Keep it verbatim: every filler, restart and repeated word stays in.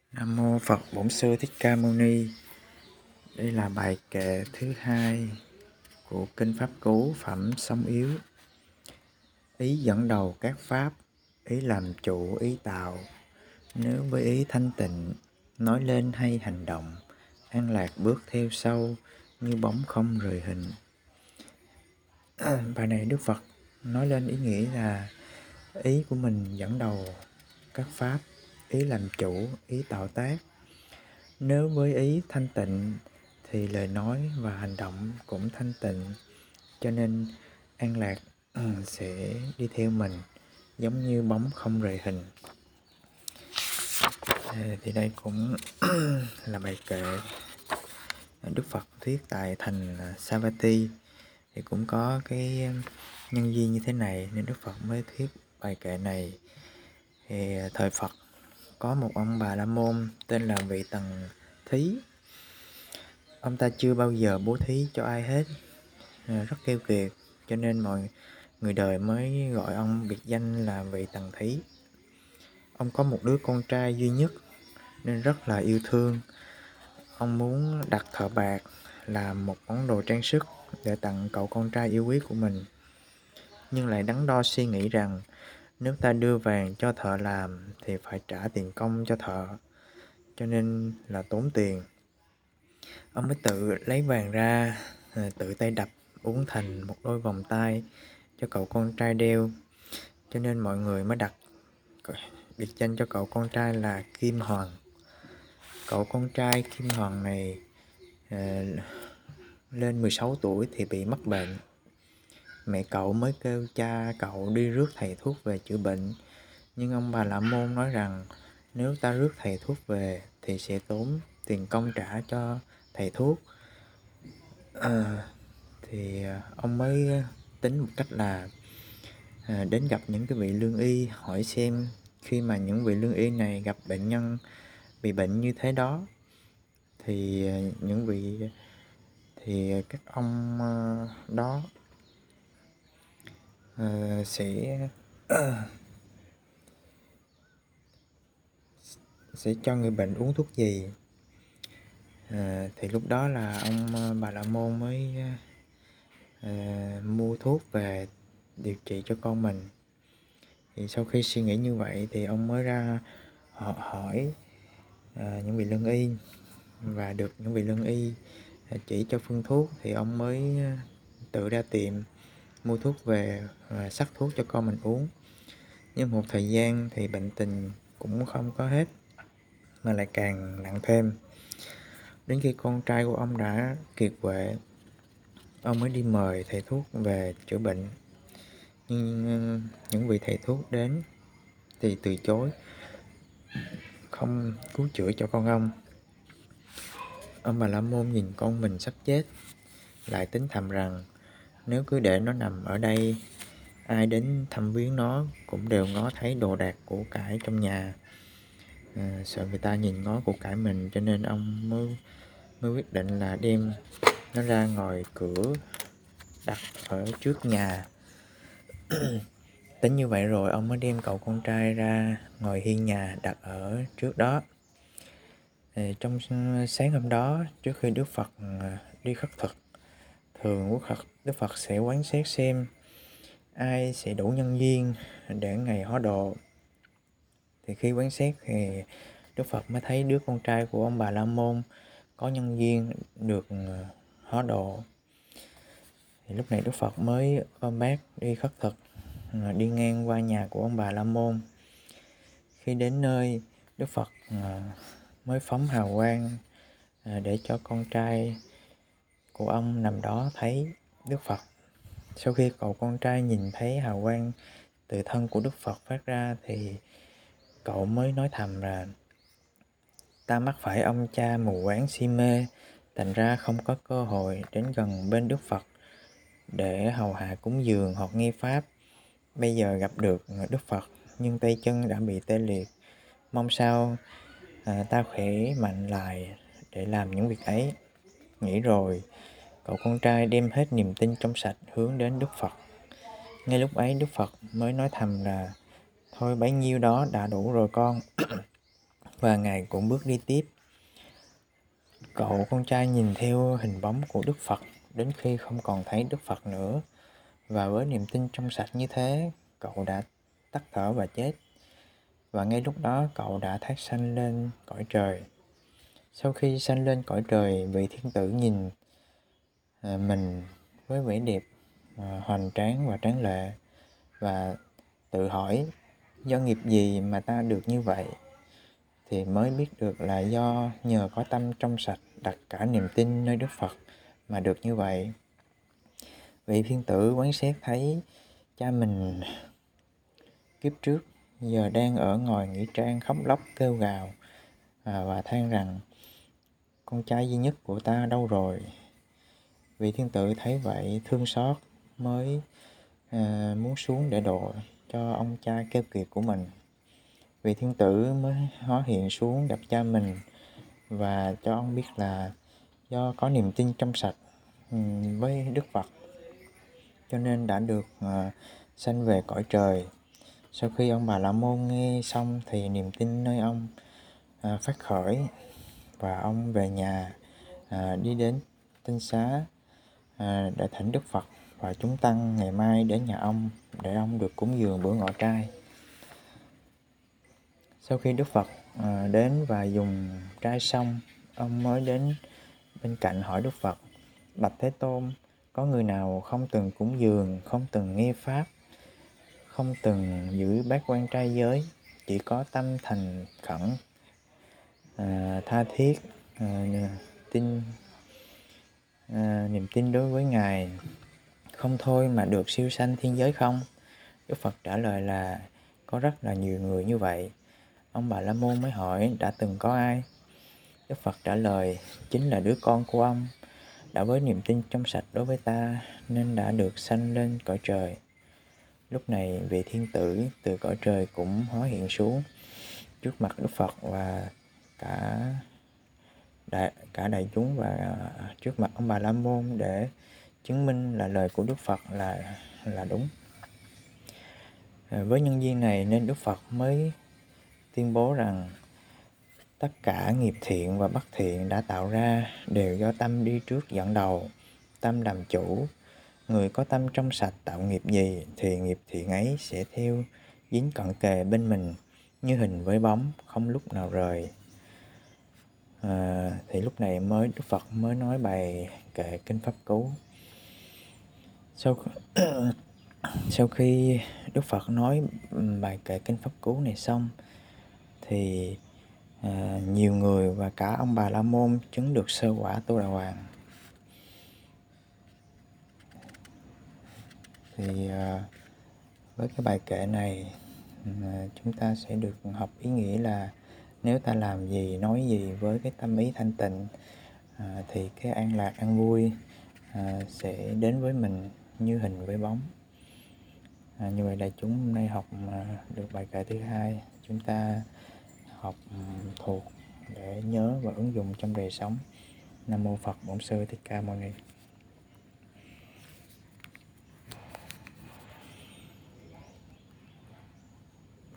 Nam mô Phật Bổn Sư Thích Ca Mâu Ni. Đây là bài kệ thứ hai của kinh Pháp Cú phẩm Sống Yếu. Ý dẫn đầu các pháp, ý làm chủ, ý tạo. Nếu với ý thanh tịnh, nói lên hay hành động, an lạc bước theo sau, như bóng không rời hình. Bài này Đức Phật nói lên ý nghĩa là ý của mình dẫn đầu các pháp, ý làm chủ, ý tạo tác. Nếu với ý thanh tịnh thì lời nói và hành động cũng thanh tịnh, cho nên an lạc sẽ đi theo mình giống như bóng không rời hình. Thì đây cũng là bài kệ Đức Phật thuyết tại thành Savatthi, thì cũng có cái nhân duyên như thế này nên Đức Phật mới thuyết bài kệ này. Thì thời Phật có một ông Bà La Môn tên là Vị Tần Thí. Ông ta chưa bao giờ bố thí cho ai hết, rất keo kiệt, cho nên mọi người đời mới gọi ông biệt danh là Vị Tần Thí. Ông có một đứa con trai duy nhất nên rất là yêu thương. Ông muốn đặt thợ bạc làm một món đồ trang sức để tặng cậu con trai yêu quý của mình, nhưng lại đắn đo suy nghĩ rằng nếu ta đưa vàng cho thợ làm thì phải trả tiền công cho thợ, cho nên là tốn tiền. Ông mới tự lấy vàng ra, tự tay đập uốn thành một đôi vòng tay cho cậu con trai đeo, cho nên mọi người mới đặt biệt danh cho cậu con trai là Kim Hoàng. Cậu con trai Kim Hoàng này à, lên mười sáu tuổi thì bị mắc bệnh. Mẹ cậu mới kêu cha cậu đi rước thầy thuốc về chữa bệnh, nhưng ông Bà La Môn nói rằng nếu ta rước thầy thuốc về thì sẽ tốn tiền công trả cho thầy thuốc. À, thì ông mới tính một cách là à, đến gặp những cái vị lương y, hỏi xem khi mà những vị lương y này gặp bệnh nhân bị bệnh như thế đó thì những vị thì các ông đó uh, sẽ uh, sẽ cho người bệnh uống thuốc gì. À, thì lúc đó là ông Bà La Môn mới uh, mua thuốc về điều trị cho con mình. Thì sau khi suy nghĩ như vậy thì ông mới ra họ hỏi uh, những vị lương y, và được những vị lương y chỉ cho phương thuốc, thì ông mới tự ra tiệm mua thuốc về và sắc thuốc cho con mình uống. Nhưng một thời gian thì bệnh tình cũng không có hết mà lại càng nặng thêm. Đến khi con trai của ông đã kiệt quệ, ông mới đi mời thầy thuốc về chữa bệnh. Nhưng những vị thầy thuốc đến thì từ chối, không cứu chữa cho con ông. Ông Bà La Môn nhìn con mình sắp chết, lại tính thầm rằng nếu cứ để nó nằm ở đây, ai đến thăm viếng nó cũng đều ngó thấy đồ đạc của cải trong nhà. À, sợ người ta nhìn ngó của cải mình, cho nên ông mới, mới quyết định là đem nó ra ngoài cửa đặt ở trước nhà. Tính như vậy rồi ông mới đem cậu con trai ra ngồi hiên nhà đặt ở trước đó. Thì trong sáng hôm đó, trước khi Đức Phật đi khất thực, thường quốc Phật Đức Phật sẽ quán xét xem ai sẽ đủ nhân duyên để ngày hóa độ. Thì khi quán xét thì Đức Phật mới thấy đứa con trai của ông Bà La Môn có nhân duyên được hóa độ. Thì lúc này Đức Phật mới ôm bác đi khất thực, đi ngang qua nhà của ông Bà La Môn. Khi đến nơi, Đức Phật mới phóng hào quang để cho con trai của ông nằm đó thấy Đức Phật. Sau khi cậu con trai nhìn thấy hào quang từ thân của Đức Phật phát ra thì cậu mới nói thầm là ta mắc phải ông cha mù quáng si mê, thành ra không có cơ hội đến gần bên Đức Phật để hầu hạ cúng dường hoặc nghe pháp. Bây giờ gặp được Đức Phật nhưng tay chân đã bị tê liệt, mong sao à, ta khỏe mạnh lại để làm những việc ấy. Nghĩ rồi, cậu con trai đem hết niềm tin trong sạch hướng đến Đức Phật. Ngay lúc ấy Đức Phật mới nói thầm là thôi bấy nhiêu đó đã đủ rồi con. và Ngài cũng bước đi tiếp. Cậu con trai nhìn theo hình bóng của Đức Phật đến khi không còn thấy Đức Phật nữa, và với niềm tin trong sạch như thế, cậu đã tắt thở và chết. Và ngay lúc đó cậu đã thác sanh lên cõi trời. Sau khi sanh lên cõi trời, vị thiên tử nhìn à, mình với vẻ đẹp à, hoành tráng và tráng lệ, và tự hỏi do nghiệp gì mà ta được như vậy, thì mới biết được là do nhờ có tâm trong sạch đặt cả niềm tin nơi Đức Phật mà được như vậy. Vị thiên tử quán xét thấy cha mình kiếp trước giờ đang ở ngoài nghĩa trang khóc lóc kêu gào à, và than rằng con trai duy nhất của ta đâu rồi. Vị thiên tử thấy vậy thương xót, mới à, muốn xuống để độ cho ông cha keo kiệt của mình. Vị thiên tử mới hóa hiện xuống gặp cha mình và cho ông biết là do có niềm tin trong sạch với Đức Phật, cho nên đã được uh, sanh về cõi trời. Sau khi ông Bà La Môn nghe xong thì niềm tin nơi ông uh, phát khởi, và ông về nhà uh, đi đến tinh xá uh, để thỉnh Đức Phật và chúng tăng ngày mai đến nhà ông để ông được cúng dường bữa ngọ trai. Sau khi Đức Phật uh, đến và dùng trai xong, ông mới đến bên cạnh hỏi Đức Phật: Bạch Thế Tôn, có người nào không từng cúng dường, không từng nghe Pháp, không từng giữ bát quan trai giới, chỉ có tâm thành khẩn, à, tha thiết, à, tin à, niềm tin đối với Ngài, không thôi mà được siêu sanh thiên giới không? Đức Phật trả lời là có rất là nhiều người như vậy. Ông Bà La Môn mới hỏi đã từng có ai? Đức Phật trả lời chính là đứa con của ông, đã với niềm tin trong sạch đối với ta nên đã được sanh lên cõi trời. Lúc này vị thiên tử từ cõi trời cũng hóa hiện xuống trước mặt Đức Phật và cả đại, cả đại chúng và trước mặt ông Bà La Môn để chứng minh là lời của Đức Phật là là đúng. Với nhân duyên này nên Đức Phật mới tuyên bố rằng tất cả nghiệp thiện và bất thiện đã tạo ra đều do tâm đi trước dẫn đầu, tâm làm chủ. Người có tâm trong sạch tạo nghiệp gì thì nghiệp thiện ấy sẽ theo dính cận kề bên mình như hình với bóng, không lúc nào rời. À, thì lúc này mới Đức Phật mới nói bài kệ kinh Pháp Cú. Sau sau khi Đức Phật nói bài kệ kinh Pháp Cú này xong thì à, nhiều người và cả ông Bà La Môn chứng được sơ quả Tu Đà Hoàng. Thì à, với cái bài kệ này à, chúng ta sẽ được học ý nghĩa là nếu ta làm gì, nói gì với cái tâm ý thanh tịnh à, thì cái an lạc, an vui à, sẽ đến với mình như hình với bóng. À, như vậy là chúng hôm nay học à, được bài kệ thứ hai, chúng ta học um, thuộc để nhớ và ứng dụng trong đời sống. Nam mô Phật Bổn Sư Thích Ca Mâu Ni.